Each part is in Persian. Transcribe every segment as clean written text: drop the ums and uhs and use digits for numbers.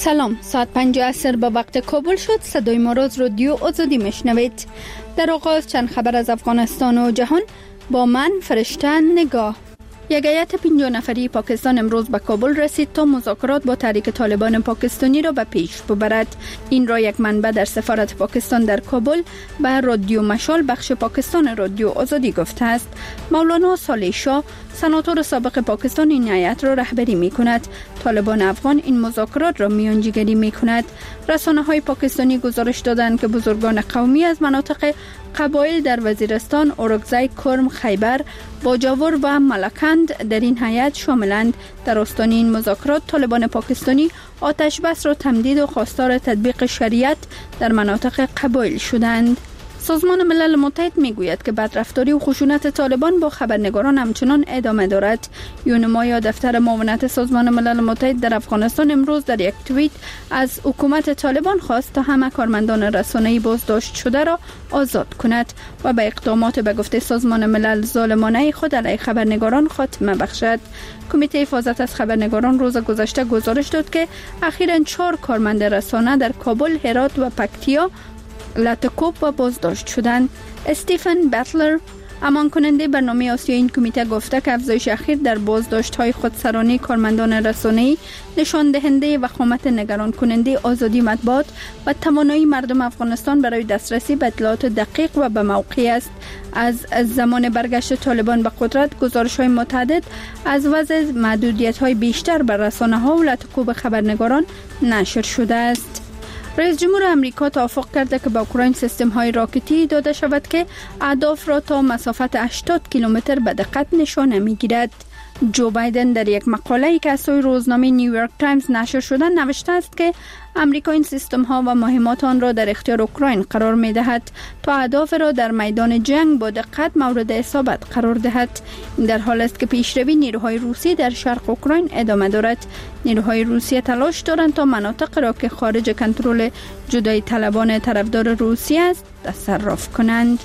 سلام، ساعت 5 عصر به وقت کابل شد. صدای ما را از رادیو آزادی میشنوید. در آغاز چند خبر از افغانستان و جهان با من فرشته نگاه. یک هیئت 50 نفری پاکستان امروز به کابل رسید تا مذاکرات با تحریک طالبان پاکستانی را به پیش ببرد. این را یک منبع در سفارت پاکستان در کابل به رادیو مشال بخش پاکستان رادیو آزادی گفته است. مولانا صالح شاه سناتور سابق پاکستان این هیئت را رهبری می‌کند. طالبان افغان این مذاکرات را میانجیگری می‌کند. رسانه‌های پاکستانی گزارش دادند که بزرگان قومی از مناطق قبایل در وزیرستان، اورکزای، کرم، خیبر، باجاور و ملکند در این هیئت شاملند. در آستانه این مذاکرات طالبان پاکستانی آتش بس را تمدید و خواستار تطبیق شریعت در مناطق قبایل شدند. سازمان ملل متحد میگوید که بدرفتاری و خشونت طالبان با خبرنگاران همچنان ادامه دارد. یونما یا دفتر معاونت سازمان ملل متحد در افغانستان امروز در یک توییت از حکومت طالبان خواست تا همه کارمندان رسانه‌ای بازداشت شده را آزاد کند و به اقدامات به گفته سازمان ملل ظالمانه خود علیه خبرنگاران خاتمه بخشد. کمیته حفاظت از خبرنگاران روز گذشته گزارش داد که اخیراً 4 کارمند رسانه در کابل، هرات و پکتیا لاتکوب و بازداشت شدند. استیفن بتلر امان کننده برنامه آسیایی این کمیته گفته که افزایش اخیر در بازداشت‌های خودسرانه کارمندان رسانه‌ای نشان دهنده وخامت نگران کننده آزادی مطبوعات و توانایی مردم افغانستان برای دسترسی به اطلاعات دقیق و به موقع است. از زمان برگشت طالبان به قدرت گزارش‌های متعدد از وضع محدودیت‌های بیشتر بر رسانه‌ها و لاتکوب خبرنگاران نشر شده است. رئیس جمهور امریکا توافق کرده که به اوکراین سیستم های راکتی داده شود که اهداف را تا مسافت 80 کیلومتر به دقت نشانه میگیرد. جو بایدن در یک مقاله‌ای که از سوی روزنامه نیویورک تایمز نشر شده نوشته است که امریکا این سیستم ها و مهمات آن را در اختیار اوکراین قرار می دهد تا اهداف را در میدان جنگ با دقت مورد اصابت قرار دهد. این در حال است که پیشروی نیروهای روسی در شرق اوکراین ادامه دارد. نیروهای روسیه تلاش دارند تا مناطق را که خارج کنترل جدایی طلبان طرفدار روسیه است تصرف کنند.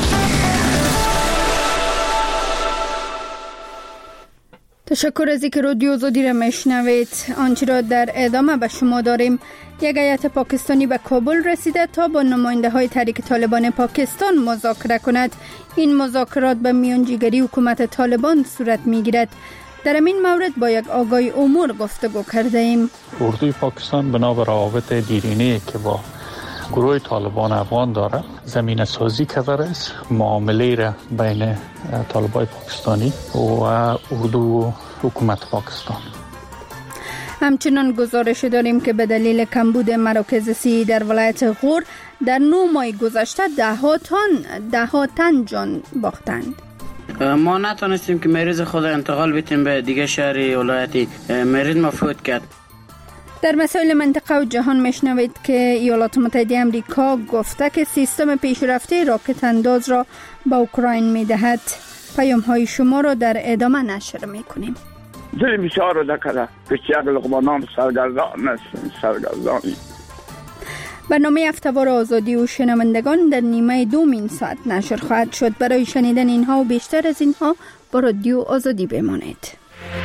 تشکر از اینکه رادیو آزادی را میشنوید. آنچه را در ادامه به شما داریم. یک هیئت پاکستانی به کابل رسیده تا با نماینده های تحریک طالبان پاکستان مذاکره کند. این مذاکرات به میانجیگری حکومت طالبان صورت میگیرد. در این مورد با یک آگاه امور گفتگو کرده ایم. اردوی پاکستان بنابر روابط دیرینه که با گروه طالبان افغان داره زمینه سازی کرده است معامله را بین طالبان پاکستانی و اردو و حکومت پاکستان. همچنان گزارش داریم که به دلیل کمبود مراکز صحی در ولایت غور در 9 ماه گذشته ده ها تن جان باختند. ما نتونستیم که مریض خود انتقال بدیم به دیگه شهر ولایتی. مریض مفوت کرد. در مسائل منطقه و جهان میشنوید که ایالات متحده آمریکا گفته که سیستم پیشرفته راکت انداز را به اوکراین میدهد. پیام های شما را در ادامه نشر میکنیم. دل بسیار دکره که یک لقمانان سرگردانی. برنامه هفته‌وار آزادی و شنوندگان در نیمه دوم این ساعت نشر خواهد شد. برای شنیدن اینها و بیشتر از اینها با رادیو آزادی بمانید.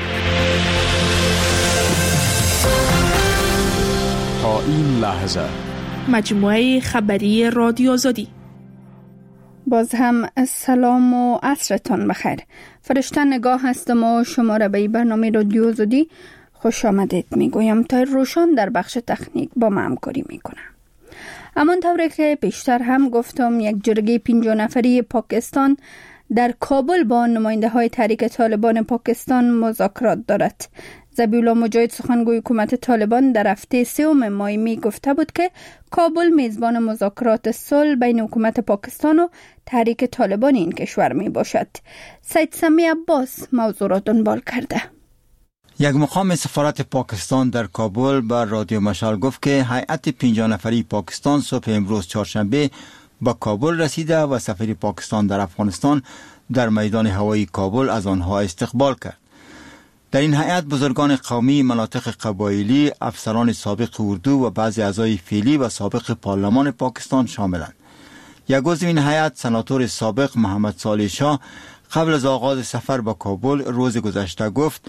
تا این لحظه مجموعه خبری رادیو آزادی. باز هم سلام و عصرتان بخیر. فرشته نگاه هستم و شما را به برنامه رادیو آزادی خوش آمدید میگویم. تا روشان در بخش تکنیک با ما همکاری میکنه. همانطور که بیشتر هم گفتم یک جرگه 50 نفری پاکستان در کابل با نماینده های تحریک طالبان پاکستان مذاکرات دارد. ذبیح الله مجاهد سخنگوی حکومت طالبان در هفته 3 ماه می گفته بود که کابل میزبان مذاکرات صلح بین حکومت پاکستان و تحریک طالبان این کشور می باشد. سید سمی عباس موضوع را دنبال کرده. یک مقام سفارت پاکستان در کابل بر رادیو مشال گفت که هیئت 50 نفری پاکستان صبح امروز چهارشنبه به کابل رسیده و سفیر پاکستان در افغانستان در میدان هوایی کابل از آنها استقبال کرد. در این هیئت بزرگان قومی، مناطق قبایلی، افسران سابق اردو و بعضی اعضای فعلی و سابق پارلمان پاکستان شاملند. یک عضو این هیئت سناتور سابق محمد صالح شاه قبل از آغاز سفر به کابل روز گذشته گفت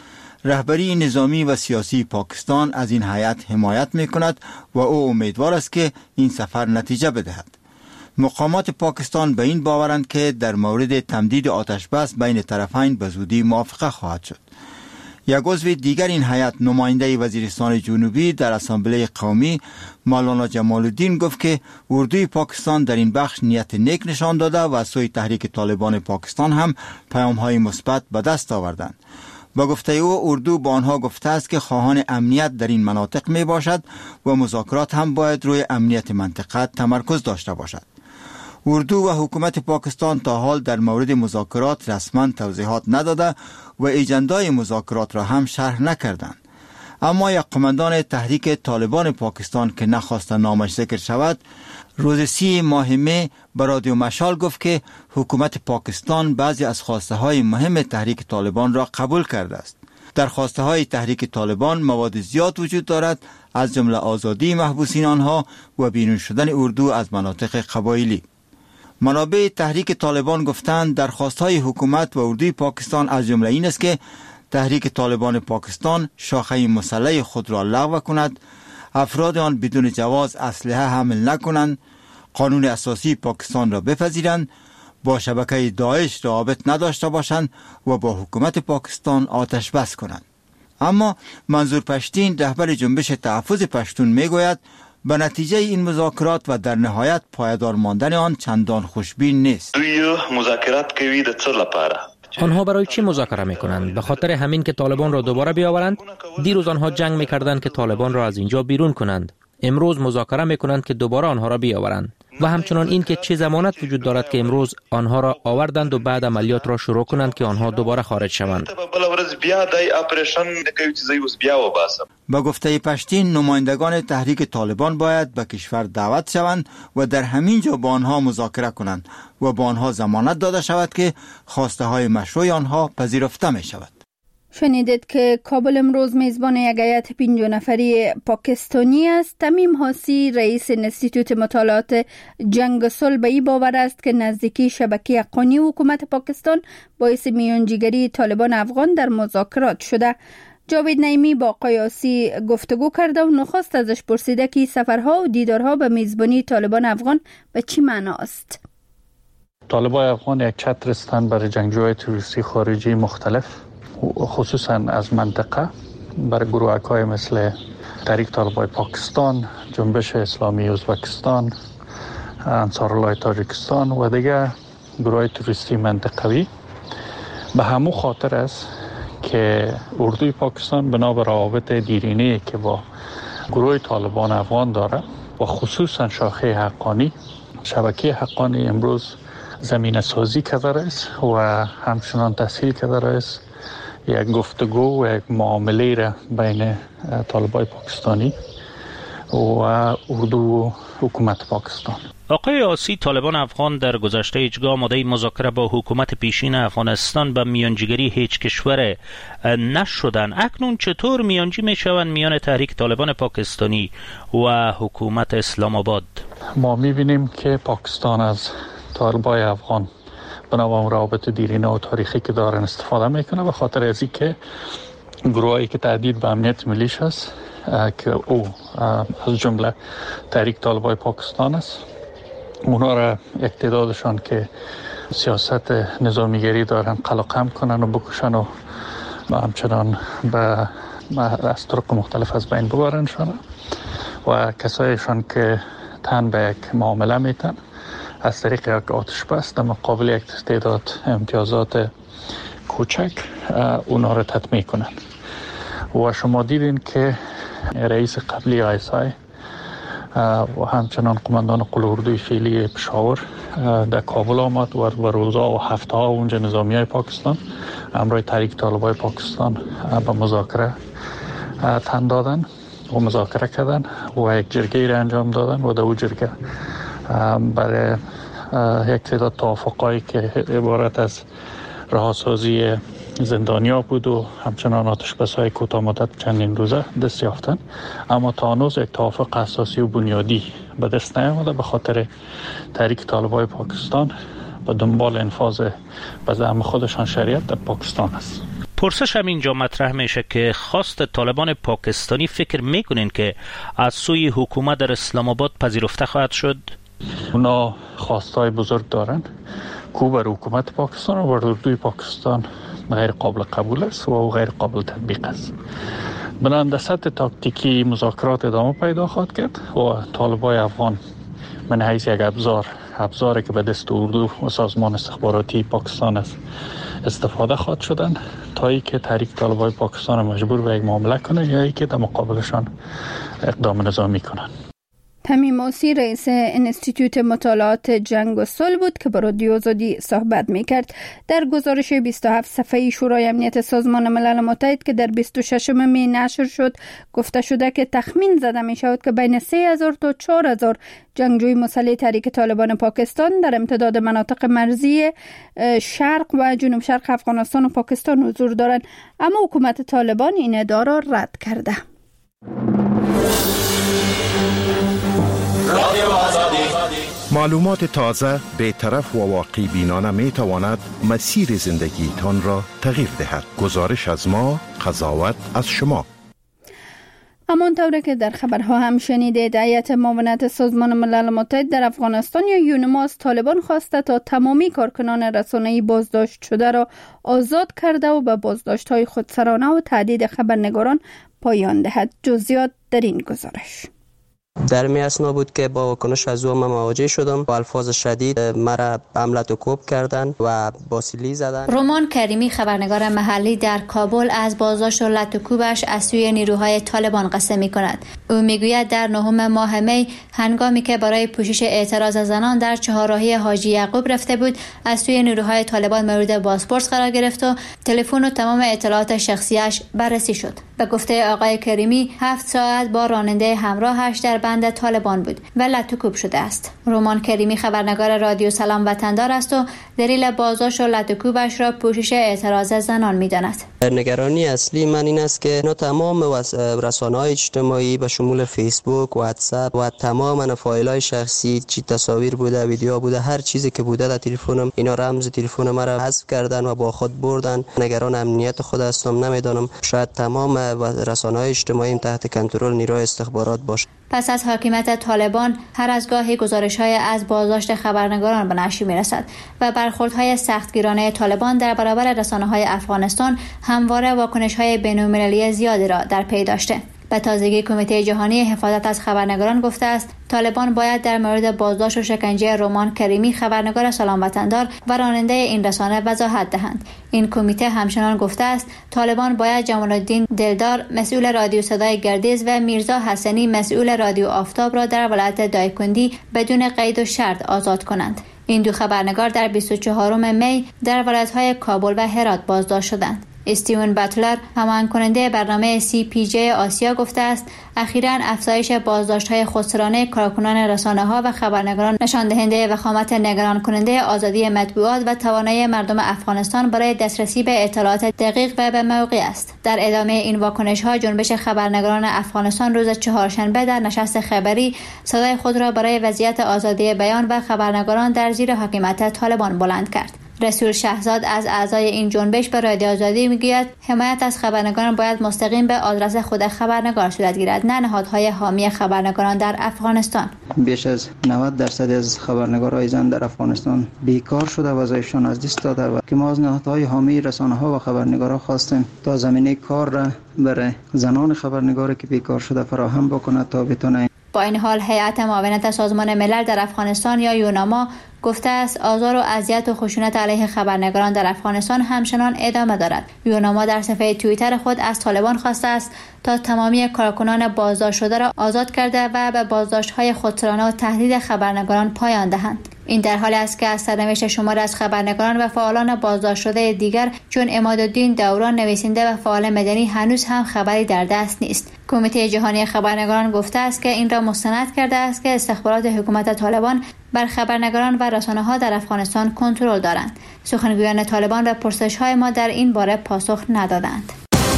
رهبری نظامی و سیاسی پاکستان از این هیئت حمایت می‌کند و او امیدوار است که این سفر نتیجه بدهد. مقامات پاکستان به این باورند که در مورد تمدید آتش بس بین طرفین به زودی موافقه خواهد شد. یک عضو دیگر این هیئت، نماینده وزیرستان جنوبی در اسامبله قومی مولانا جمال الدین، گفت که اردوی پاکستان در این بخش نیت نیک نشان داده و از سوی تحریک طالبان پاکستان هم پیام‌های مثبت به دست آوردند. با گفته او، اردو با آنها گفته است که خواهان امنیت در این مناطق می باشد و مذاکرات هم باید روی امنیت منطقه تمرکز داشته باشد. اردو و حکومت پاکستان تا حال در مورد مذاکرات رسما توضیحات نداده و ایجندای مذاکرات را هم شرح نکردند. اما یک قماندان تحریک طالبان پاکستان که نخواست نامش ذکر شود، روز 30 ماه می به رادیو مشال گفت که حکومت پاکستان بعضی از خواسته های مهم تحریک طالبان را قبول کرده است. در خواسته های تحریک طالبان مواد زیاد وجود دارد، از جمله آزادی محبوسین آنها و بیرون شدن اردو از مناطق قبایلی. منابع تحریک طالبان گفتند درخواست‌های حکومت و اردوی پاکستان از جمله این است که تحریک طالبان پاکستان شاخه مسلح خود را لغو کند، افراد آن بدون جواز اسلحه حمل نکنند، قانون اساسی پاکستان را بپذیرند، با شبکه داعش روابط نداشته باشند و با حکومت پاکستان آتش بس کنند. اما منظور پشتین، رهبر جنبش تحفظ پشتون، میگوید به نتیجه این مذاکرات و در نهایت پایدار ماندن آن چندان خوشبین نیست. دوی مذاکرات کوي د څه لپاره؟ آنها برای چی مذاکره میکنند؟ به خاطر همین که طالبان را دوباره بیاورند؟ دیروز آنها جنگ میکردند که طالبان را از اینجا بیرون کنند. امروز مذاکره میکنند که دوباره آنها را بیاورند. و همچنان این که چه ضمانت وجود دارد که امروز آنها را آوردند و بعد عملیات را شروع کنند که آنها دوباره خارج شوند. با گفته پشتین، نمایندگان تحریک طالبان باید به کشور دعوت شوند و در همین جا با آنها مذاکره کنند و با آنها ضمانت داده شود که خواسته های مشروع آنها پذیرفته می شود. شنیدید که کابل امروز میزبان یک هیئت 50 نفری پاکستانی است. تمیم حاسی، رئیس انستیتوت مطالعات جنگ و صلح، به این باور است که نزدیکی شبکه حقانی حکومت پاکستان باعث میانجیگری طالبان افغان در مذاکرات شده. جاوید نعیمی با آقای حاسی گفتگو کرده و نخست ازش پرسیده که سفرها و دیدارها به میزبانی طالبان افغان به چی معنا است. طالبان افغان یک چتر هستند برای جنگجوهای تروریستی خارجی مختلف، خصوصا از منطقه، برای گروه‌های مثل تحریک طالبان پاکستان، جنبش اسلامی ازبکستان، انصارالله تاجیکستان و دیگر گروه‌های تروریستی منطقوی. به همون خاطر است که اردوی پاکستان بنا به روابط دیرینه‌ای که با گروه طالبان افغان داره و خصوصا شاخه حقانی، شبکه حقانی، امروز زمینه سازی کرده است و همچنان تسهیل کرده است یک گفتگو و یک معامله را بین طالبان پاکستانی و اردو و حکومت پاکستان. آقای آسی، طالبان افغان در گذشته هیچگاه آماده مذاکره با حکومت پیشین افغانستان به میانجیگری هیچ کشور نشدن. اکنون چطور میانجی میشوند میان تحریک طالبان پاکستانی و حکومت اسلام آباد؟ ما میبینیم که پاکستان از طالبان افغان بنابراین روابط دیرینه و تاریخی که دارن استفاده میکنه، به خاطر از اینکه گروهایی که تهدید به امنیت ملیش است که او از جمله تحریک طالبان پاکستان است، اونا را یک تعدادشان که سیاست نظامیگری دارن قلقم کنن و بکشن و همچنان به از طرق مختلف از بین ببرنشان و کسایشان که تن به یک معامله میتن از طریق یک آتش بس در مقابل یک تعداد امتیازات کوچک اونا را تطمیع کنند. و شما دیدین که رئیس قبلی ISI و همچنان قماندان قوه اردوی فعلی پشاور در کابل آمد و روزها و هفته ها اونجا نظامی های پاکستان همراه تحریک طالبان پاکستان به مذاکره تن دادن و مذاکره کردن و یک جرگه را انجام دادن و در اون جرگه برای یک تعداد توافقایی که عبارت از رهاسازی زندانیا بود و همچنان آتش‌بس‌های کوتاه مدت چندین روزه دست یافتن، اما تا هنوز یک توافق اساسی و بنیادی به دست نیامده به خاطر تحریک طالبان پاکستان به دنبال انفاذ به زعم خودشان شریعت در پاکستان است. پرسش هم اینجا مطرح میشه که خواست طالبان پاکستانی فکر میکنین که از سوی حکومت در اسلام آباد پذیرفته خواهد شد؟ اونا خواستای بزرگ دارن که بر حکومت پاکستان و بر اردوی پاکستان غیر قابل قبول است و غیر قابل تطبیق است. بنابراین در سطح تاکتیکی مذاکرات ادامه پیدا خواهد کرد و طالبای افغان من حیث یک ابزاری که به دست اردو و سازمان استخباراتی پاکستان است استفاده خواهد شدن تا ای که تحریک طالبای پاکستان مجبور به یک معامله کنه یا ای که در مقابلشان اقدام نظامی کنن. تمیم موسی رئیس انستیتوت مطالعات جنگ و صلح بود که با رادیو آزادی صحبت میکرد. در گزارش 27 صفحه‌ای شورای امنیت سازمان ملل متحد که در 26 می نشر شد گفته شده که تخمین زده می شود که بین 3000 تا 4000 جنگجوی مسلح تحریک طالبان پاکستان در امتداد مناطق مرزی شرق و جنوب شرق افغانستان و پاکستان حضور دارند، اما حکومت طالبان این ادعا را رد کرده. معلومات تازه، بی‌طرف و واقعی بینانه می تواند مسیر زندگی تان را تغییر دهد. گزارش از ما، قضاوت از شما. همانطور که در خبرها هم شنیدید، هیئت معاونت سازمان ملل متحد در افغانستان یا یونما از طالبان خواسته تا تمامی کارکنان رسانه‌ای بازداشت شده را آزاد کرده و به بازداشت‌های خودسرانه و تهدید خبرنگاران پایان دهد. جزئیات در این گزارش. در می اسنا بود که با واکنش از او مواجه شدم. با الفاظ شدید مرا حملت و کوب کردند و با سیلی زدند. رومان کریمی خبرنگار محلی در کابل از بازداشت و لط و کوبش از سوی نیروهای طالبان قصه می کند. او میگوید در 9 ماه می هنگامی که برای پوشش اعتراض زنان در چهارراهی حاجی یعقوب رفته بود، از سوی نیروهای طالبان مورد بازپرس قرار گرفت و تلفن و تمام اطلاعات شخصیش بررسی شد. به گفته آقای کریمی 7 ساعت با راننده همراهش در بند طالبان بود و لط و کوب شده است. رومان کریمی خبرنگار رادیو سلام وطندار است و دلیل بازداشت و لط و کوبش را پوشش اعتراض زنان می‌داند. نگرانی اصلی من این است که تمام رسانه‌های اجتماعی به شمول فیسبوک، واتساپ و تمام فایل‌های شخصی، چی تصاویر بوده، ویدیو بوده، هر چیزی که بوده در تلفنم، اینا رمز تلفن مرا حذف کردن و با خود بردن. نگران امنیت خود هستم، نمیدانم شاید تمام رسانه‌های اجتماعی تحت کنترل نیروی استخبارات باشه. پس از حاکمیت طالبان هر از گاهی گزارش‌های از بازداشت خبرنگاران به نشر می‌رسد و برخوردهای سختگیرانه طالبان در برابر رسانه‌های افغانستان همواره واکنش‌های بین‌المللی زیادی را در پی داشته. به تازگی کمیته جهانی حفاظت از خبرنگاران گفته است طالبان باید در مورد بازداشت و شکنجه رومان کریمی خبرنگار سلام وطندار و راننده این رسانه وضاحت دهند. این کمیته همچنان گفته است طالبان باید جمال الدین دلدار مسئول رادیو صدای گردیز و میرزا حسنی مسئول رادیو آفتاب را در ولایت دایکندی بدون قید و شرط آزاد کنند. این دو خبرنگار در 24 می در ولایت‌های کابل و هرات بازداشت شدند. استیون باتلر هماهنگ کننده برنامه CPJ آسیا گفته است اخیراً افزایش بازداشت‌های خودسرانه کارکنان رسانه‌ها و خبرنگاران نشان دهنده وخامت نگران کننده آزادی مطبوعات و توانایی مردم افغانستان برای دسترسی به اطلاعات دقیق و به موقع است. در ادامه این واکنش‌ها جنبش خبرنگاران افغانستان روز چهارشنبه در نشست خبری صدای خود را برای وضعیت آزادی بیان و خبرنگاران در زیر حاکمیت طالبان بلند کرد. رسول شهزاد از اعضای این جنبش به رادیو آزادی میگوید حمایت از خبرنگاران باید مستقیم به آدرس خود خبرنگار صورت گیرد، نه نهادهای حامی خبرنگاران در افغانستان. بیش از 90% از خبرنگارای زن در افغانستان بیکار شده و وظایفشان از دست داده و که ما از نهادهای حامی رسانه‌ها و خبرنگاران خواستیم تا زمینه کار را برای زنان خبرنگاری که بیکار شده فراهم بکند تا بتونه. با این حال هیئت معاونت سازمان ملل در افغانستان یا یوناما گفته است آزار و اذیت و خشونت علیه خبرنگاران در افغانستان همچنان ادامه دارد. یوناما در صفحه توییتر خود از طالبان خواسته است تا تمامی کارکنان بازداشت شده را آزاد کرده و به بازداشت‌های خودسرانه و تهدید خبرنگاران پایان دهند. این در حالی است که از سرنوشت شمار از خبرنگاران و فعالان بازداشت شده دیگر چون عمادالدین دوران نویسنده و فعال مدنی هنوز هم خبری در دست نیست. کمیته جهانی خبرنگاران گفته است که این را مستند کرده است که استخبارات حکومت طالبان بر خبرنگاران و رسانه‌ها در افغانستان کنترل دارند. سخنگویان طالبان به پرسش‌های ما در این باره پاسخ ندادند.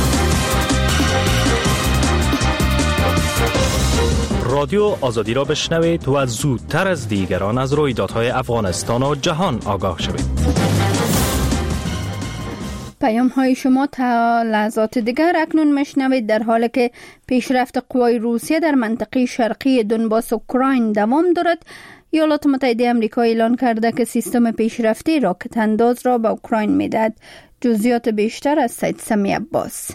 رادیو آزادی را بشنوید و زودتر از دیگران از رویدادهای افغانستان و جهان آگاه شوید. پیام های شما تا لحظات دیگر اکنون مشنوید. در حالی که پیشرفت قوای روسیه در منطقه شرقی دونباس اوکراین دوام دارد، ایالات متحده آمریکا اعلان کرده که سیستم پیشرفته راکت انداز را به اوکراین میدهد. جزئیات بیشتر از سید سمی عباس.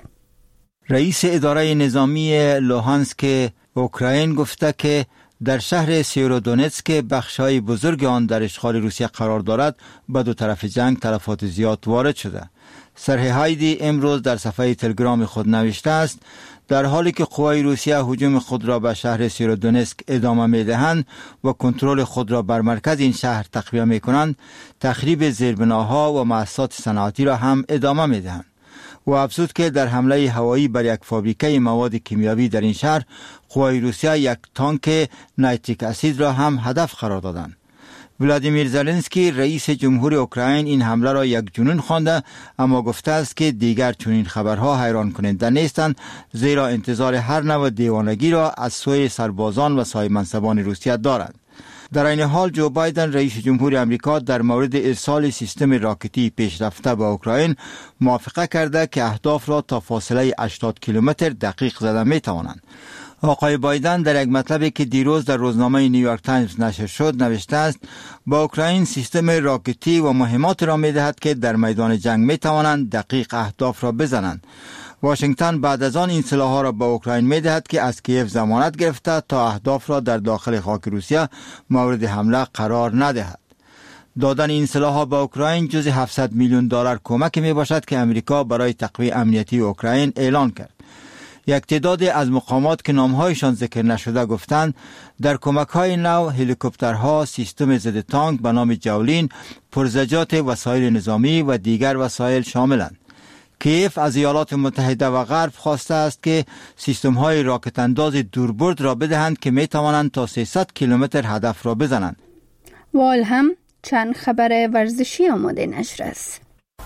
رئیس اداره نظامی لوهانسک اوکراین گفته که در شهر سیورودونتسک بخش‌های بزرگ آن در اشغال روسیه قرار دارد، به دو طرف جنگ تلفات زیاد وارد شده. سرهی هایدی امروز در صفحه تلگرام خود نوشته است: در حالی که قوای روسیه هجوم خود را به شهر سیورودونتسک ادامه می‌دهند و کنترل خود را بر مرکز این شهر تقویه می‌کنند، تخریب زیربناها و مؤسسات صنعتی را هم ادامه می‌دهند. و افزود که در حمله هوایی بر یک فابریکه مواد کیمیاوی در این شهر، قوای روسیه یک تانک نیتریک اسید را هم هدف قرار دادند. ولادیمیر زلنسکی رئیس جمهور اوکراین این حمله را یک جنون خوانده، اما گفته است که دیگر چنین خبرها حیران کننده نیستند، زیرا انتظار هر نوع دیوانگی را از سوی سربازان و صاحب منصبان روسیه دارند. در این حال جو بایدن رئیس جمهور آمریکا در مورد ارسال سیستم راکتی پیشرفته به اوکراین موافقه کرده که اهداف را تا فاصله 80 کیلومتر دقیق زده می توانند. آقای بایدن در یک مطلبی که دیروز در روزنامه نیویورک تایمز نشر شد نوشته است: با اوکراین سیستم راکتی و مهمات را می دهد که در میدان جنگ می توانند دقیق اهداف را بزنند. واشنگتن بعد از آن این سلاح‌ها را به اوکراین می دهد که از کیف ضمانت گرفته تا اهداف را در داخل خاک روسیه مورد حمله قرار ندهد. دادن این سلاح‌ها به اوکراین جز 700 میلیون دلار کمک می باشد که امریکا برای تقویت امنیتی اوکراین اعلان کرد. یک تعداد از مقامات که نام‌هایشان ذکر نشده گفتند در کمک‌های نو هلیکوپترها، سیستم ضد تانک به نام جاولین، پرزجات وسایل نظامی و دیگر وسایل شاملند. کیف از ایالات متحده و غرب خواسته است که سیستم‌های راکت انداز دوربرد را بدهند که می توانند تا 300 کیلومتر هدف را بزنند. وال هم چند خبر ورزشی آماده نشر است.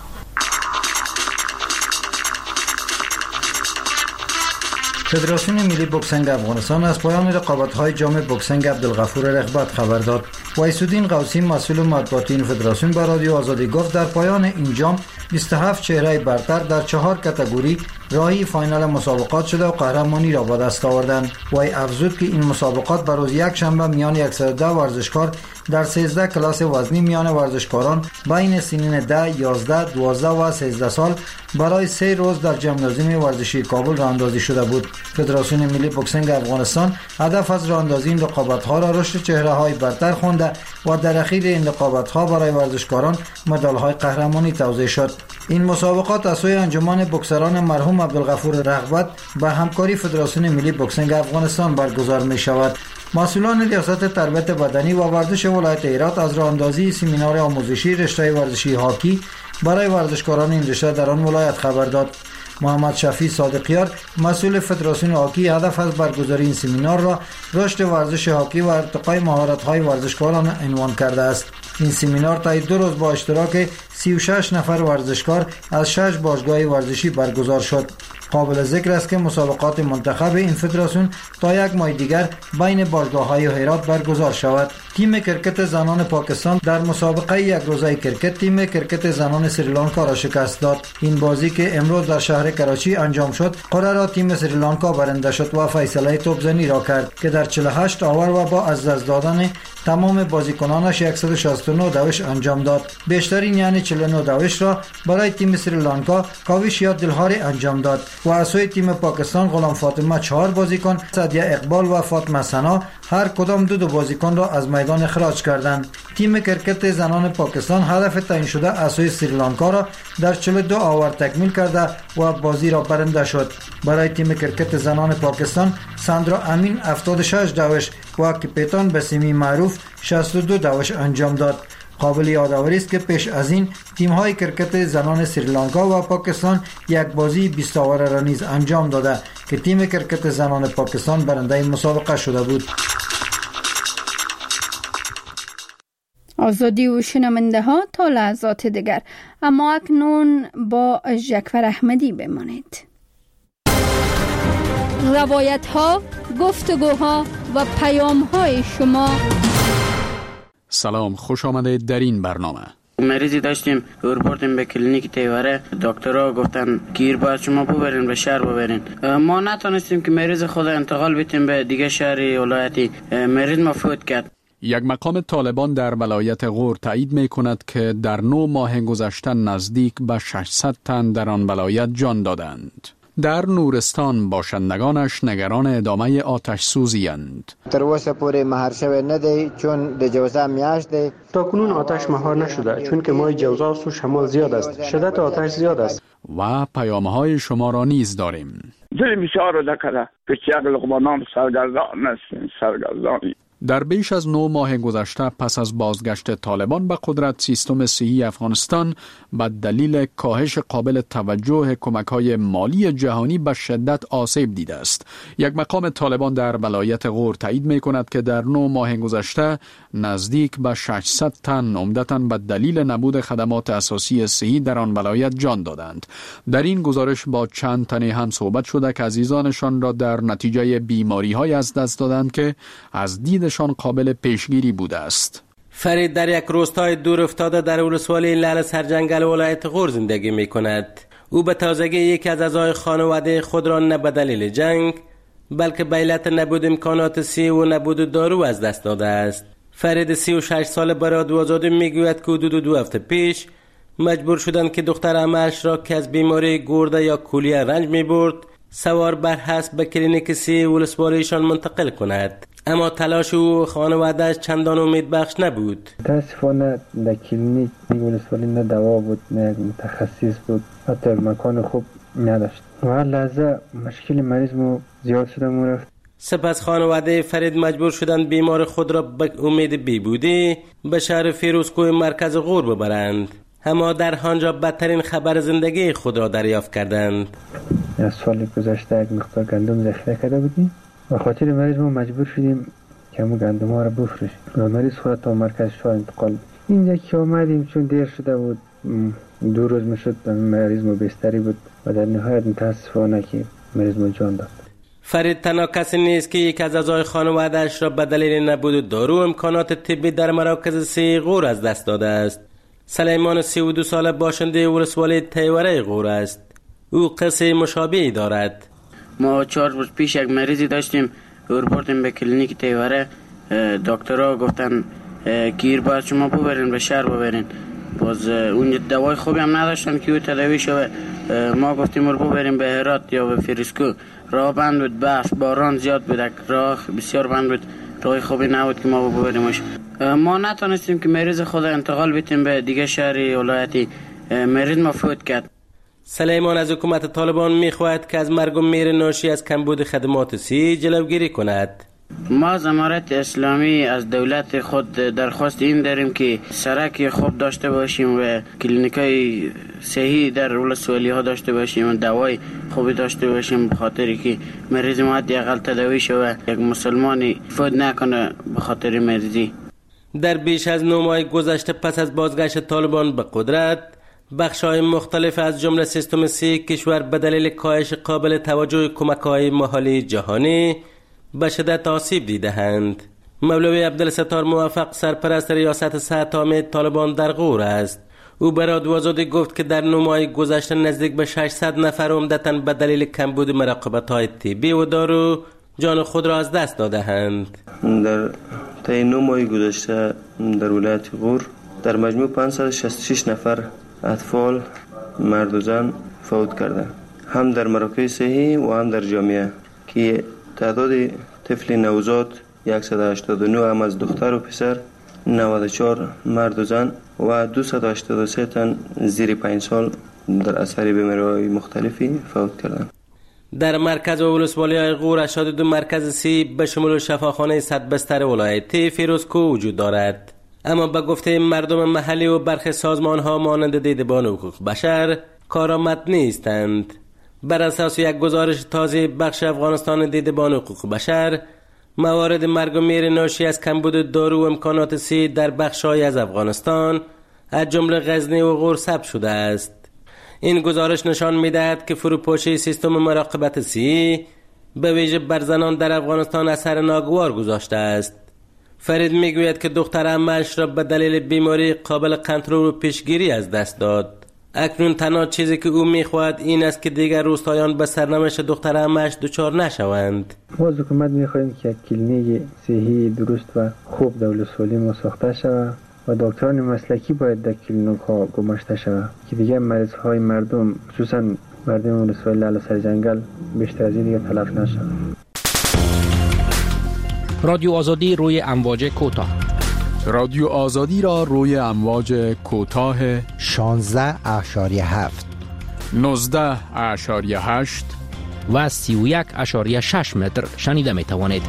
فدراسیون ملی بوکسینگ افغانستان از پایان رقابت‌های جام بوکسینگ عبدالغفور رغبت خبر داد. وایس‌الدین قوسی مسئول مطبوعاتی این فدراسیون به رادیو آزادی گفت در پایان این جام 27 چهره برتر در 4 کاتگوری راهی فاینال مسابقات شده و قهرمانی را به دست آوردند. وی افزود که این مسابقات به روز یک شنبه میان 110 ورزشکار در 13 کلاس وزنی میان ورزشکاران بین سنین 10، 11، 12 و 13 سال برای 3 روز در ژیمنازیوم ورزشی کابل راه‌اندازی شده بود. فدراسیون ملی بوکسینگ افغانستان هدف از راه‌اندازی این رقابت‌ها را رشد چهره‌های برتر خوانده و در اخیر این رقابت‌ها برای ورزشکاران مدال‌های قهرمانی توزیع شد. این مسابقات از سوی انجمن بوکسران مرحوم عبدالغفور رغبت به همکاری فدراسیون ملی بوکسینگ افغانستان برگزار می‌شود. مسئولان ریاست تربیت بدنی و ورزش ولایت هرات از راه‌اندازی سمینار آموزشی رشته ورزشی هاکی برای ورزشکاران این رشته در آن ولایت خبر داد. محمد شفیع صادقیار مسئول فدراسیون هاکی هدف از برگزاری این سمینار را رشد ورزش هاکی و ارتقای مهارت‌های ورزشکاران عنوان کرده است. این سمینار تا 2 روز با اشتراک 36 نفر ورزشکار از 6 باشگاه ورزشی برگزار شد. قابل ذکر است که مسابقات منتخب این فدراسیون تا 1 ماه دیگر بین باشگاه‌های هرات برگزار شود. تیم کرکت زنان پاکستان در مسابقه یک روزه کرکت تیم کرکت زنان سریلانکا را شکست داد. این بازی که امروز در شهر کراچی انجام شد، قرعه را تیم سریلانکا برنده شد و فیصله توپزنی را کرد که در 48 آور و با از دست دادن تمام بازیکنانش 169 دوش انجام داد. بیشترین یعنی 49 دوش را برای تیم سریلانکا کاوش یا دلهاری انجام داد و از سوی تیم پاکستان غلام فاطمه 4 بازیکن، سعدیه اقبال و فاطمه سنا هر کدام 2 بازیکن را از میدان اخراج کردند. تیم کرکت زنان پاکستان هدف تعیین شده از سوی سریلانکا را در 42 آور تکمیل کرده و بازی را برنده شد. برای تیم کرکت زنان پاکستان ساندرا امین 76 دوش و کپیتان بسیمی معروف 62 دوش انجام داد. قابل یادآوری است که پیش از این تیم‌های کرکت زنان سریلانکا و پاکستان یک بازی 20 آوره را نیز انجام داده که تیم کرکت زنان پاکستان برنده این مسابقه شده بود. آزادی و شنونده ها تا لحظات دیگر، اما اکنون با جعفر احمدی بمانید. روایت ها، گفتگوها و پیام های شما. سلام، خوش آمدید در این برنامه. مریضی داشتیم بردیم به کلینیک تیوره، دکترها گفتن گیر باید شما ببرین به شهر ببرین. ما نتونستیم که مریض خود انتقال بدیم به دیگه شهری ولایتی. مریض ما فوت کرد. یک مقام طالبان در ولایت غور تایید می کند که در 9 ماه گذشته نزدیک به 600 تن در آن ولایت جان دادند. در نورستان باشندگانش نگران ادامه آتش سوزی اند. تر اوسه پورې مهار شوی نه دی چون د جوزا میاشت دی. تا کنون آتش مهار نشده چون که ماه جوزا و شمال زیاد است. شدت آتش زیاد است. و پیام‌های شما را نیز داریم. دل بسیار دکره که چیگل قبانام سرگردان است سرگردانی. در بیش از 9 ماه گذشته پس از بازگشت طالبان به قدرت، سیستم صحی افغانستان به دلیل کاهش قابل توجه کمک‌های مالی جهانی به شدت آسیب دیده است. یک مقام طالبان در ولایت غور تایید می‌کند که در 9 ماه گذشته نزدیک به 600 تن عمدتاً به دلیل نبود خدمات اساسی صحی در آن ولایت جان دادند. در این گزارش با چند تن هم صحبت شده که عزیزانشان را در نتیجه بیماری‌های از دست دادند که از دیدشان قابل پیشگیری بوده است. فرید در یک روستای دور افتاده در ولسوالی لعل سرجنگل ولایت غور زندگی می کند. او به تازگی یکی از اعضای خانواده خود را نه به دلیل جنگ بلکه به علت نبود امکانات صحی و نبود دارو از دست داده است. فرید 36 ساله به رادیو آزادی میگوید که حدود 2 هفته پیش مجبور شدند که دختر عمه‌اش را که از بیماری گرده یا کولیه رنج می‌برد سوار بر اسب به کلینیک صحی ولسوالیشان منتقل کند. اما تلاش او خانواده‌اش چندان امیدبخش نبود. متاسفانه در کلینیک ولسوالی نه دوا بود نه متخصص بود، حتی مکان خوب نداشت. و هر لحظه مشکل مریض مو زیاد شده مو رفت. سپس خانواده فرید مجبور شدند بیمار خود را به امید بیبودی به شهر فیروزکوه مرکز غور ببرند. اما در آنجا بدترین خبر زندگی خود را دریافت کردند. از سال گذشته یک مقدار گندم ذخیره کرده بودیم و خاطر مریض ما مجبور شدیم که همون گندم ها را بفروشیم و مریض خود تا مرکز شاه انتقال. اینجا که آمدیم چون دیر شده بود 2 روز میشد مریض ما بستری بود و در نهایت متاسفانه که مریض ما جان داد. فرید تنها کسی نیست که یک از اعضای خانواده‌اش را به دلیل نبود دارو امکانات طبی در مراکز صحی غور از دست داده است. سلیمان 32 ساله باشنده ولسوالی تیوره غور است. او قصه مشابهی دارد. ما 4 روز پیش یک مریضی داشتیم بردیم به کلینیک تیوره، دکترها گفتن گیر باید شما ببرین به شهر ببرین. باز اون دوای خوبی هم نداشتن که او تداوی شوه. ما گفتیم رو ببریم به هرات یا به فیروزکو. راه بند بود، برف باران زیاد بود، راه بسیار بند بود، راه خوبی نبود که ما ببریمش. ما نتونستیم که مریض خود انتقال بدیم به دیگه شهری ولایتی. مریض ما فوت کرد. سلیمان از حکومت طالبان می‌خواهد که از مرگ و میر ناشی از کمبود خدمات صحی جلوگیری کند. ما از امارت اسلامی از دولت خود درخواست این داریم که سرک خوب داشته باشیم و کلینیکای صحی در ولسوالی ها داشته باشیم و دوای خوبی داشته باشیم، به خاطری که مریض ما حداقل تداوی شوه، یک مسلمانی فوت نکنه به خاطر مریضی. در بیش از 9 ماه گذشته پس از بازگشت طالبان به قدرت، بخش‌های مختلف از جمله سیستم صحی کشور به دلیل کاهش قابل توجه کمک‌های مالی جهانی به شدت آسیب دیده‌اند. مولوی عبدالستار موفق سرپرست ریاست صحت عامه طالبان در غور است. او به رادیو آزادی گفت که در 9 ماه گذشته نزدیک به 600 نفر عمدتاً به دلیل کمبود مراقبت‌های طبی و دارو جان خود را از دست داده‌اند. در طی 9 ماه گذشته در ولایت غور در مجموع 566 نفر اطفال مرد و زن فوت کردند، هم در مراکز صحی و هم در جامعه، که تعداد طفل نوزاد 189 هم از دختر و پسر، 94 مرد و زن و 283 تن زیر 5 سال در اثر بیماری‌های مختلفی فوت کردند. در مرکز و ولسوالی غور 82 مرکز صحی به شمول شفاخانه 100 بستر ولایتی فیروزکو وجود دارد. اما به گفته مردم محلی و برخی سازمان‌ها مانند دیدبان حقوق بشر کارآمد نیستند. بر اساس یک گزارش تازه بخش افغانستان دیدبان حقوق بشر، موارد مرگ و میر ناشی از کمبود دارو و امکانات صحی در بخش‌های از افغانستان از جمله غزنی و غور ثبت شده است. این گزارش نشان می‌دهد که فروپاشی سیستم مراقبت صحی به ویژه بر زنان در افغانستان اثر ناگوار گذاشته است. فرید میگوید که دختر عمه‌اش را به دلیل بیماری قابل کنترل و پیشگیری از دست داد. اکنون تنها چیزی که او میخواهد این است که دیگر روستایان به سرنوشت دختر عمه‌اش دچار نشوند. ما از حکومت میخواهیم که کلینیک صحی درست و خوب دولت سالم ساخته شود و دکتران مسلکی باید در کلینیک ها گماشته شود که دیگر مریض های مردم خصوصا مردم ولسوالی لعل سر جنگل بیشتر از این دیگر تلف نشود. رادیو آزادی روی امواج کوتاه. رادیو آزادی را روی امواج کوتاه 16.7 19.8 و 31.6 متر شنیده می توانید.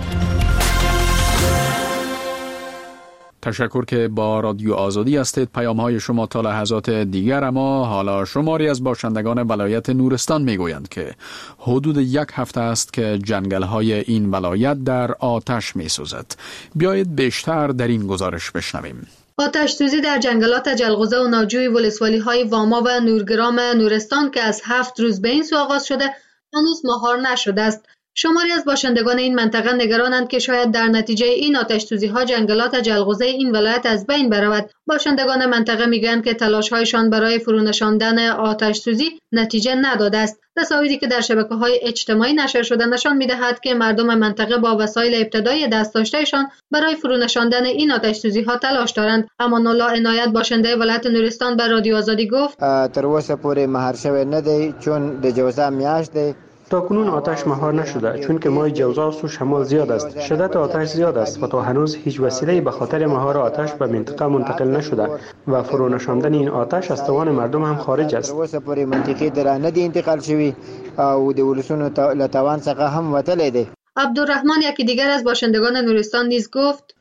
تشکر که با رادیو آزادی هستید. پیام‌های شما تا لحظات دیگر. اما حالا شماری از باشندگان ولایت نورستان میگویند که حدود 1 هفته است که جنگل‌های این ولایت در آتش می‌سوزد. بیایید بیشتر در این گزارش بشنویم. آتش سوزی در جنگلات جلغوزه و ناجوی ولسوالی‌های واما و نورگرام نورستان که از 7 روز به این سو آغاز شده هنوز مهار نشده است. شماری از باشندگان این منطقه نگرانند که شاید در نتیجه این آتش‌سوزی‌ها جنگلات جلغوزه این ولایت از بین برود. باشندگان منطقه میگویند که تلاش‌هایشان برای فرونشاندن آتش‌سوزی نتیجه نداده است. تصاویری که در شبکه‌های اجتماعی نشر شده نشان می‌دهد که مردم منطقه با وسایل ابتدایی دست داشته‌شان برای فرونشاندن این آتش‌سوزی‌ها تلاش دارند. امان الله عنایت باشنده ولایت نورستان به رادیو آزادی گفت: تر اوسه پورې مهار شوی نه دی چون د جوزا میاشت دی. تا کنون آتش مهار نشده چون که ماه جوزاست و شمال زیاد است. شدت آتش زیاد است و تا هنوز هیچ وسیله‌ای به خاطر مهار آتش به منطقه منتقل نشده و فرونشاندن این آتش از توان مردم هم خارج است. اوسه پورې منطقي در نه دی انتقال شوی او د ولسونو له توان څخه هم وتلی دی. عبدالرحمن یکی دیگر از باشندگان نورستان نیز گفت: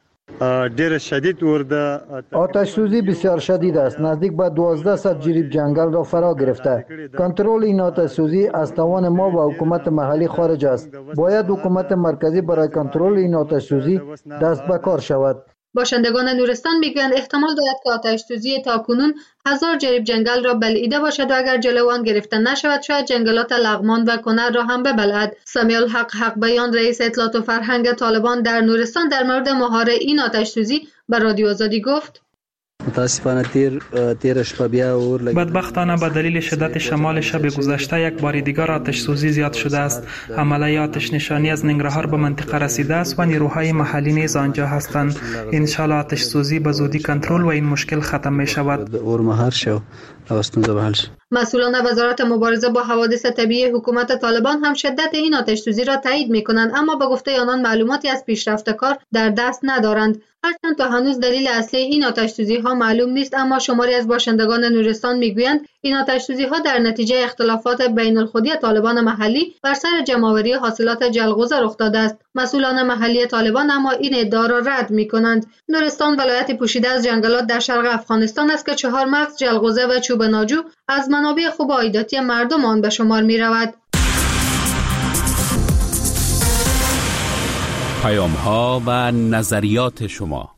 آتش سوزی بسیار شدید است. نزدیک به 1200 جریب جنگل را فرا گرفته. کنترل این آتش سوزی از توان ما و حکومت محلی خارج است. باید حکومت مرکزی برای کنترل این آتش سوزی دست به کار شود. باشندگان نورستان میگویند احتمال دارد که آتش سوزی تاکنون 1000 جریب جنگل را بلعیده باشد و اگر جلو آن گرفته نشود شاید جنگلات لغمان و کنر را هم ببلعد. سمیع الحق حق بیان رئیس اطلاعات و فرهنگ طالبان در نورستان در مورد مهار این آتش سوزی به رادیو آزادی گفت: متاسفانه تیر شب بیا اور بدبختانه به دلیل شدت شمال شب گذشته یک بار دیگر آتش سوزی زیاد شده است. حمله آتش نشانی از ننگرهار به منطقه رسیده است و نیروهای محلی نیز آنجا هستند. ان شاء الله آتش سوزی به زودی کنترل و این مشکل ختم می شود. اور مهار شو استونزه به حل شد. مسئولان وزارت مبارزه با حوادث طبیعی حکومت طالبان هم شدت این آتش سوزی را تایید می‌کنند، اما به گفته آنان معلوماتی از پیشرفت کار در دست ندارند. هرچند تا هنوز دلیل اصلی این آتش سوزی‌ها معلوم نیست، اما شماری از باشندگان نورستان می‌گویند این آتش سوزی‌ها در نتیجه اختلافات بین الخودی طالبان محلی بر سر جمع‌آوری حاصلات جلغوزه رخ داده است. مسئولان محلی طالبان اما این ادعا را رد می‌کنند. نورستان ولایتی پوشیده از جنگلات در شرق افغانستان است که 4 مغز جلغوزه و چوب ناجو از منابع خوب عایداتی مردم آن به شمار می‌رود. پیام‌ها و نظریات شما.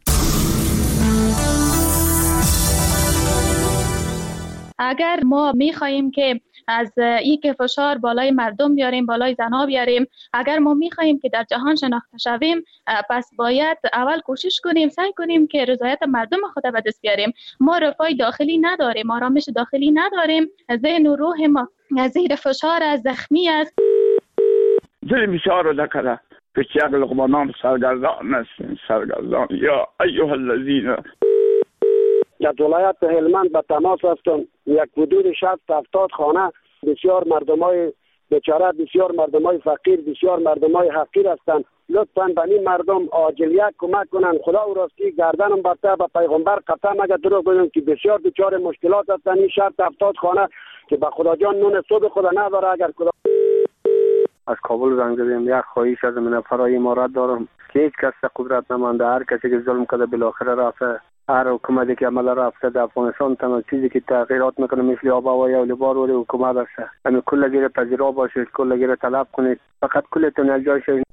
اگر ما می‌خواهیم که از این که فشار بالای مردم بیاریم، بالای زنها بیاریم، اگر ما می‌خواهیم که در جهان شناخته شویم، پس باید اول کوشش کنیم، سعی کنیم که رضایت مردم خود به دست بیاریم. ما رفاه داخلی نداریم، آرامش داخلی نداریم، ذهن و روح ما زیر فشار از زخمی است. دل بسیار رو دکره پیچه لقمانان سرگردان است. سرگردان یا ایها الذین در ولایت هلمند به تماس هستم. یک حدود 60-70 خانه بسیار مردمای بیچاره، بسیار مردمای فقیر، بسیار مردمای حقیر هستند. لطفاً به این مردم عاجلیت کمک کنن. خدا و راستی گردنم برته به پیغمبر قسم اگر دروغ بگم که بسیار دچار مشکلات هستند. این 60-70 خانه که به خدا جان نون صبح خدا نداره. اگر خدا از کابل زنگ زدیم، یک خواهش از من فرای امارات دارم که هیچ کس قدرت نمانده. هر کسی که ظلم کرده بالاخره رفته. هر حکومتی که عمل رفته در افغانستان تنها چیزی که تغییرات میکنه مثل آب و هوا یا لبار و حکومت است. همین کل گیر پذیرا باشید، کل گیر طلب کنید، فقط کلتون از جای شوید.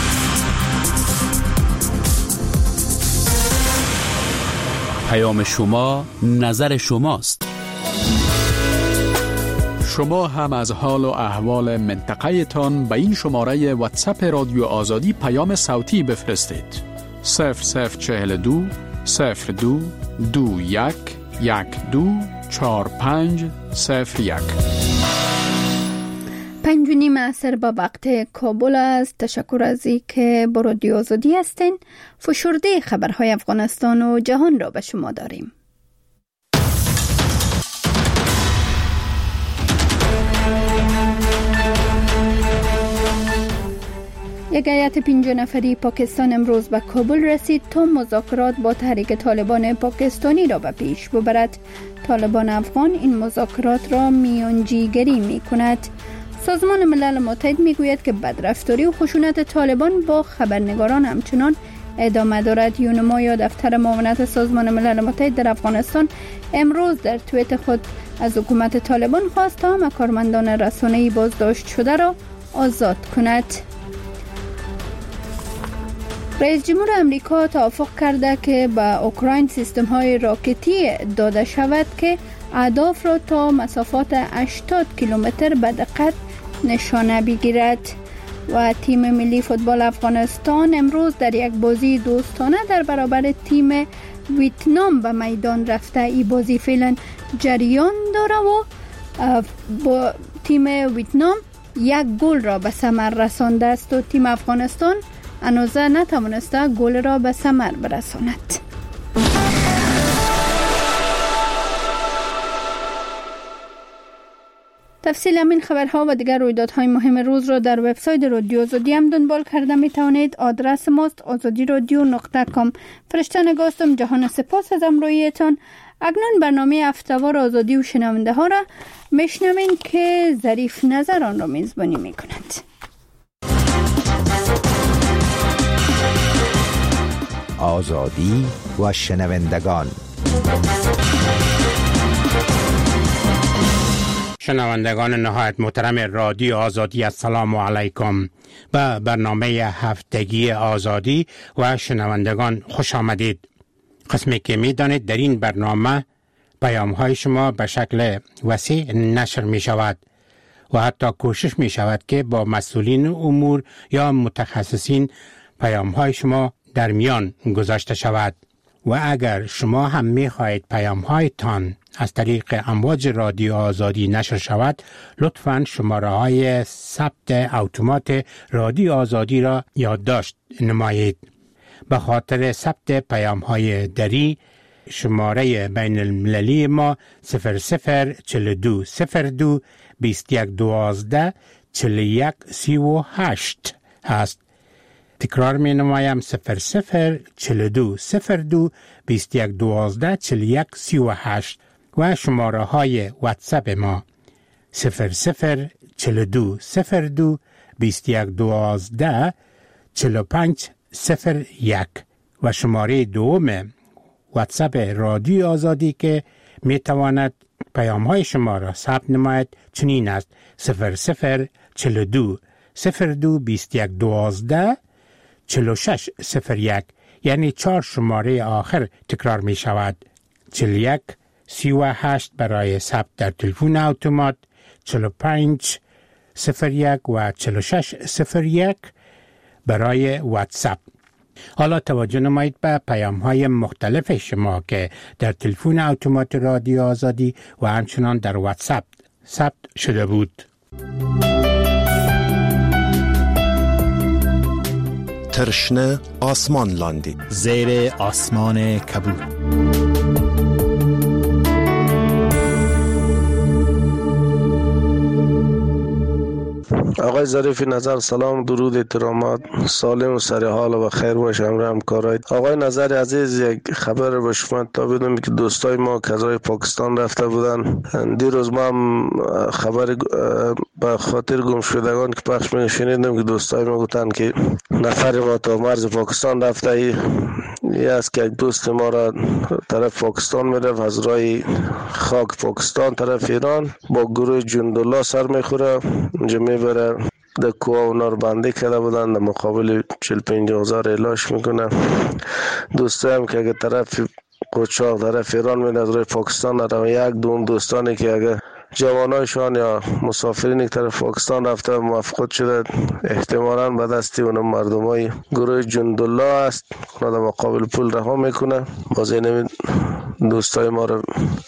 پیام شما نظر شماست. شما هم از حال و احوال منطقه تان به این شماره واتساپ رادیو آزادی پیام صوتی بفرستید. 0042 02 21 12 4501. 5:30 عصر به وقت کابل است. تشکر از اینکه با رادیو آزادی هستین. فشرده خبرهای افغانستان و جهان را به شما داریم. یک هیئت 5 نفری پاکستان امروز به کابل رسید تا مذاکرات با تحریک طالبان پاکستانی را به پیش ببرد. طالبان افغان این مذاکرات را میانجیگری می کند. سازمان ملل متحد می گوید که بدرفتاری و خشونت طالبان با خبرنگاران همچنان ادامه دارد. یونما یا دفتر معاونت سازمان ملل متحد در افغانستان امروز در توییت خود از حکومت طالبان خواست تا همه کارمندان رسانه‌ای بازداشت شده را آزاد کند. رئیس جمهور امریکا توافق کرده که به اوکراین سیستم‌های راکتی داده شود که اهداف را تا مسافات 80 کیلومتر به دقت نشانه بگیرد. و تیم ملی فوتبال افغانستان امروز در یک بازی دوستانه در برابر تیم ویتنام به میدان رفته. این بازی فعلا جریان داره و با تیم ویتنام 1 گل را به ثمر رسانده است و تیم افغانستان هنوز نتوانسته گل را به ثمر برساند. تفصیل همین خبرها و دیگر رویدادهای مهم روز را در وبسایت رادیو آزادی هم دنبال کرده می توانید. آدرس ماست azadiradio.com. فرشته نگاستم. جهان سپاس از همراهیتان. اکنون برنامه هفته‌وار آزادی و شنونده ها را میشنوین که ظریف نظر آن را میزبانی می کند. آزادی و شنوندگان. شنوندگان نهایت محترم رادیو آزادی، السلام علیکم. به برنامه هفتگی آزادی و شنوندگان خوش آمدید. قسمی که می دانید در این برنامه پیام های شما به شکل وسیع نشر می شود و حتی کوشش می شود که با مسئولین امور یا متخصصین پیام های شما در میان گذاشته شود. و اگر شما هم می خواهید پیام هایتان از طریق امواج رادیو آزادی نشر شود، لطفاً شماره های ثبت اتومات رادیو آزادی را یادداشت نمایید. به خاطر ثبت پیام های دری شماره بین المللی ما 0042 02 21 12 41 38 هست. تکرار می نمایم 0042 02 21 12 41 38 و شماره های واتساپ ما 0042 02 21 12 45 01 و شماره دوم واتساپ رادیو آزادی که می تواند پیام های شما را ثبت نماید چنین است: 0042 02 21 12 46 01. یعنی 4 شماره آخر تکرار می شود: 41 38 برای ثبت در تلفن اتومات، 45 01 و 46 01 برای واتساپ. حالا توجه نمایید به پیام های مختلف شما که در تلفن اتومات رادیو آزادی و همچنان در واتساپ ثبت شده بود. ترشنه آسمان لاندی، زیر آسمان کبود. آقای ظریف نظر، سلام، درود، احترامات، سالم و سر حال و خیر باشه همکارای. آقای نظر عزیز، یک خبر به شما تا بدم که دوستای ما که از پاکستان رفته بودن، دیروز ما هم خبر به خاطر گم شدگان که پخش می‌شنیدم که دوستای ما گفتن که نفر ما تا مرز پاکستان رفته. یه از که یک دوست ما را طرف پاکستان میرفت، از راه خاک پاکستان طرف ایران با گروه جندالله سر میخوره، اونجا میبره در کوه اونا رو بنده کرده بودن، در مقابل 45 هزار اعلاش میکنه. دوسته هم که اگه طرف قوچاق طرف ایران میره از راه پاکستان رو، یک دون دوستانی که اگه جوانایشان یا مسافرین که طرف پاکستان رفته موفقیت شده، احتمالاً به دست اون مردمای گروه جندالله است، اونا در مقابل پول رها میکنه. باز این دوستای ما رو